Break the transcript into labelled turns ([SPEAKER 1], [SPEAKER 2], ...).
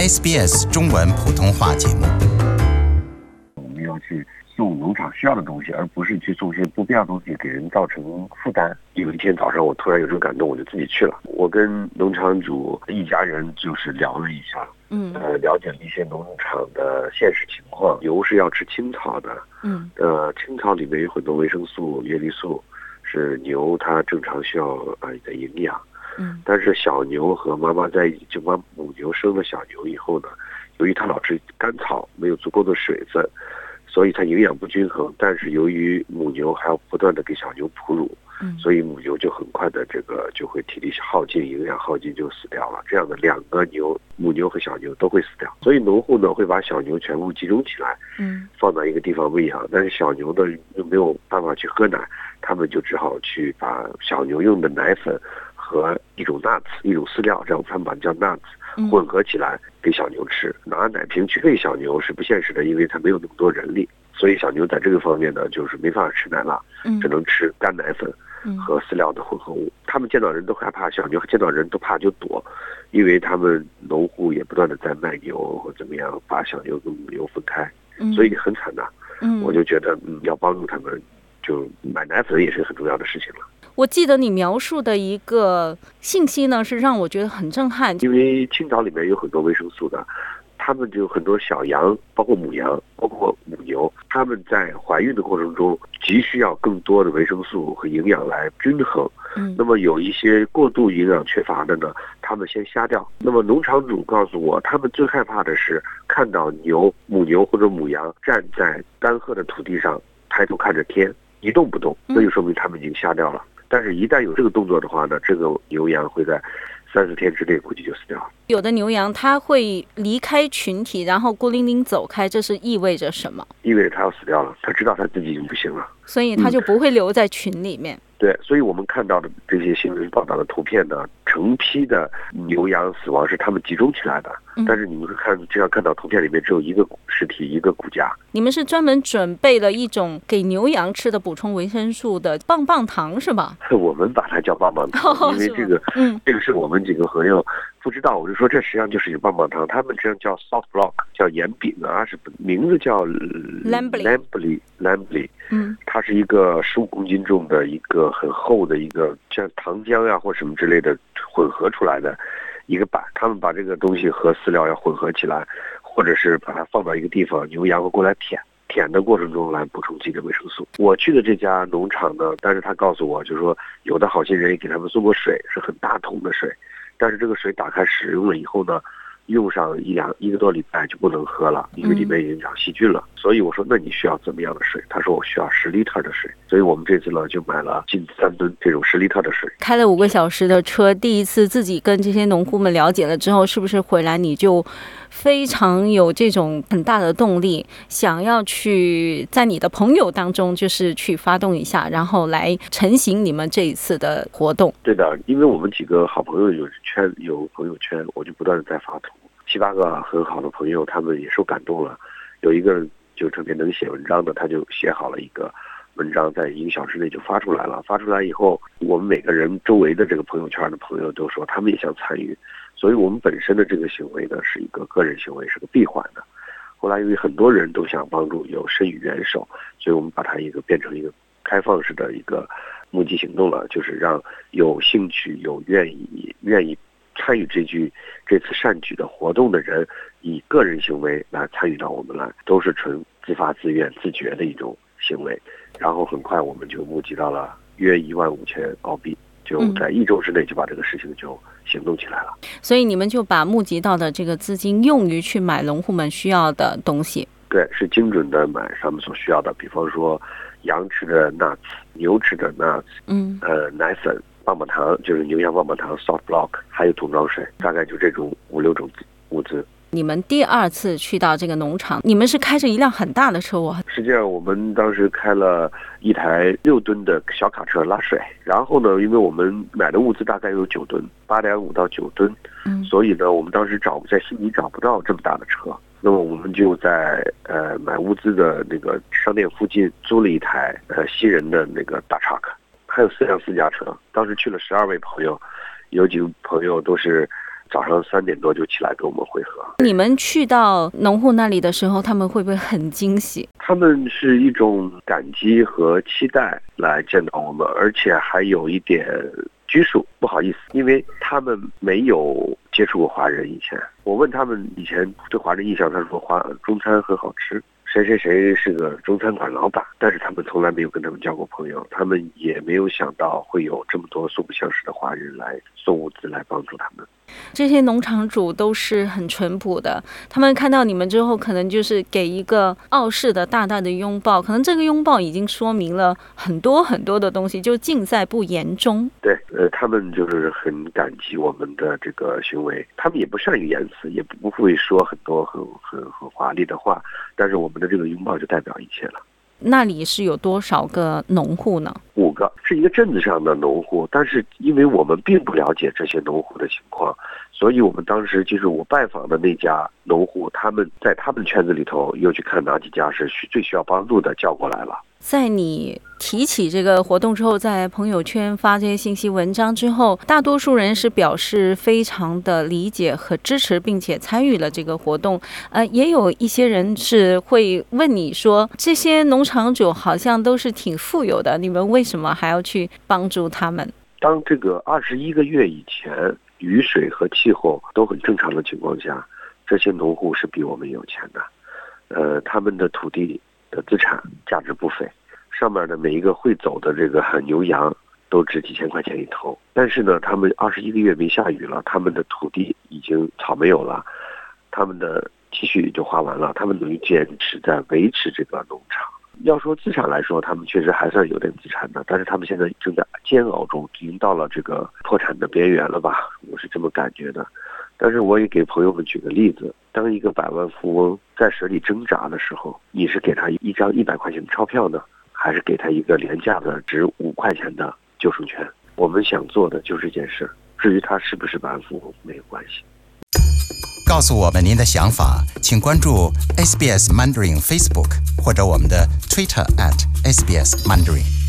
[SPEAKER 1] SBS 中文普通话节目。
[SPEAKER 2] 我们要去送农场需要的东西，而不是去送些不必要的东西给人造成负担。有一天早上我突然有这种感动，我就自己去了。我跟农场主一家人就是聊了一下，了解了一些农场的现实情况。牛是要吃青草的，青草里面有很多维生素、叶绿素，是牛它正常需要的营养。但是小牛和妈妈在一起，就把母牛生了小牛以后呢，由于它老吃干草，没有足够的水分，所以它营养不均衡。但是由于母牛还要不断的给小牛哺乳，所以母牛就很快的就会体力耗尽，营养耗尽就死掉了。这样的两个牛，母牛和小牛都会死掉。所以农户呢会把小牛全部集中起来，放到一个地方喂养。但是小牛呢又没有办法去喝奶，他们就只好去把小牛用的奶粉和一种 nuts 一种饲料，这样他们把它叫 nuts 混合起来给小牛吃。拿奶瓶去喂小牛是不现实的，因为它没有那么多人力，所以小牛在这个方面呢就是没办法吃奶了，只能吃干奶粉和饲料的混合物。他们见到人都害怕，小牛见到人都怕就躲，因为他们农户也不断的在卖牛或怎么样把小牛跟母牛分开，所以很惨的。我就觉得要帮助他们，就买奶粉也是很重要的事情了。
[SPEAKER 3] 我记得你描述的一个信息呢，是让我觉得很震撼。
[SPEAKER 2] 因为青草里面有很多维生素的，他们就很多小羊，包括母羊，包括母牛，他们在怀孕的过程中急需要更多的维生素和营养来均衡。那么有一些过度营养缺乏的呢，他们先瞎掉。那么农场主告诉我，他们最害怕的是看到母牛或者母羊站在干涸的土地上，抬头看着天一动不动，那就说明他们已经瞎掉了。但是一旦有这个动作的话呢，这个牛羊会在30天之内估计就死掉了。
[SPEAKER 3] 有的牛羊它会离开群体，然后孤零零走开，这是意味着什么？
[SPEAKER 2] 意味着它要死掉了，它知道它自己已经不行了，
[SPEAKER 3] 所以它就不会留在群里面。
[SPEAKER 2] 对，所以我们看到的这些新闻报道的图片呢，成批的牛羊死亡是他们集中起来的，但是你们这样看到图片里面只有一个尸体，一个骨架。
[SPEAKER 3] 你们是专门准备了一种给牛羊吃的补充维生素的棒棒糖是吧？
[SPEAKER 2] 我们把它叫棒棒糖，因为这个是我们几个朋友不知道，我就说这实际上就是一个棒棒糖，他们这样叫 salt block， 叫盐饼啊，是名字叫 Lambly， 它是一个15公斤重的一个很厚的一个像糖浆呀或什么之类的混合出来的一个板，他们把这个东西和饲料要混合起来，或者是把它放到一个地方，牛羊会过来舔的过程中来补充自己的维生素。我去的这家农场呢，但是他告诉我，就是说有的好心人也给他们送过水，是很大桶的水，但是这个水打开使用了以后呢，用上一个多礼拜就不能喝了，因为里面已经长细菌了。所以我说那你需要怎么样的水？他说我需要10リ特的水。所以我们这次呢就买了近3吨这种10リ特的水。
[SPEAKER 3] 开了5个小时的车，第一次自己跟这些农户们了解了之后，是不是回来你就非常有这种很大的动力，想要去在你的朋友当中就是去发动一下，然后来成型你们这一次的活动？
[SPEAKER 2] 对的，因为我们几个好朋友有朋友圈，我就不断的在发图，7、8个很好的朋友，他们也受感动了。有一个人就特别能写文章的，他就写好了一个文章，在1个小时内就发出来了。发出来以后，我们每个人周围的这个朋友圈的朋友都说他们也想参与，所以我们本身的这个行为呢是一个个人行为，是个闭环的。后来因为很多人都想帮助，有伸予援手，所以我们把它变成一个开放式的一个募集行动了，就是让有兴趣、有愿意参与这次善举的活动的人，以个人行为来参与到我们来，都是纯自发自愿自觉的一种行为。然后很快我们就募集到了约15000澳币，就在1周之内就把这个事情就行动起来了。
[SPEAKER 3] 所以你们就把募集到的这个资金用于去买农户们需要的东西。
[SPEAKER 2] 对，是精准的买他们所需要的，比方说羊吃的 nuts， 牛吃的 nuts， 奶粉、棒棒糖，就是牛羊棒棒糖 salt block， 还有桶装水，大概就这种5、6种物资。
[SPEAKER 3] 你们第2次去到这个农场，你们是开着一辆很大的车
[SPEAKER 2] 实际上我们当时开了一台6吨的小卡车拉水，然后呢，因为我们买的物资大概有9吨，8.5到9吨，所以呢，我们当时在悉尼找不到这么大的车。那么我们就在买物资的那个商店附近租了一台西人的那个大 truck， 还有4辆私家车。当时去了12位朋友，有几个朋友都是早上3点多就起来跟我们会合。
[SPEAKER 3] 你们去到农户那里的时候，他们会不会很惊喜？
[SPEAKER 2] 他们是一种感激和期待来见到我们，而且还有一点拘束，不好意思，因为他们没有接触过华人以前。我问他们以前对华人印象，他说中餐很好吃，谁谁谁是个中餐馆老板，但是他们从来没有跟他们交过朋友，他们也没有想到会有这么多素不相识的华人来送物资来帮助他们。
[SPEAKER 3] 这些农场主都是很淳朴的，他们看到你们之后，可能就是给一个傲视的大大的拥抱，可能这个拥抱已经说明了很多很多的东西，就尽在不言中。
[SPEAKER 2] 对，他们就是很感激我们的这个行为，他们也不善于言辞，也不会说很多很华丽的话，但是我们的这个拥抱就代表一切了。
[SPEAKER 3] 那里是有多少个农户呢？5
[SPEAKER 2] 个，是一个镇子上的农户，但是因为我们并不了解这些农户的情况，所以我们当时就是我拜访的那家农户，他们在他们圈子里头又去看哪几家是最需要帮助的，叫过来了。
[SPEAKER 3] 在你提起这个活动之后，在朋友圈发这些信息文章之后，大多数人是表示非常的理解和支持，并且参与了这个活动。也有一些人是会问你说，这些农场主好像都是挺富有的，你们为什么还要去帮助他们？
[SPEAKER 2] 当这个21个月以前，雨水和气候都很正常的情况下，这些农户是比我们有钱的。他们的土地的资产价值不菲，上面的每一个会走的这个牛羊都值几千块钱一头。但是呢，他们21个月没下雨了，他们的土地已经草没有了，他们的积蓄就花完了，他们等于坚持在维持这个农场。要说资产来说，他们确实还算有点资产的，但是他们现在正在煎熬中，已经到了这个破产的边缘了吧，我是这么感觉的。但是我也给朋友们举个例子，当一个百万富翁在水里挣扎的时候，你是给他一张100块钱的钞票呢，还是给他一个廉价的值5块钱的救生圈？我们想做的就是这件事，至于他是不是百万富翁没有关系。
[SPEAKER 1] 告诉我们您的想法，请关注 SBS Mandarin Facebook 或者我们的 Twitter @SBS Mandarin。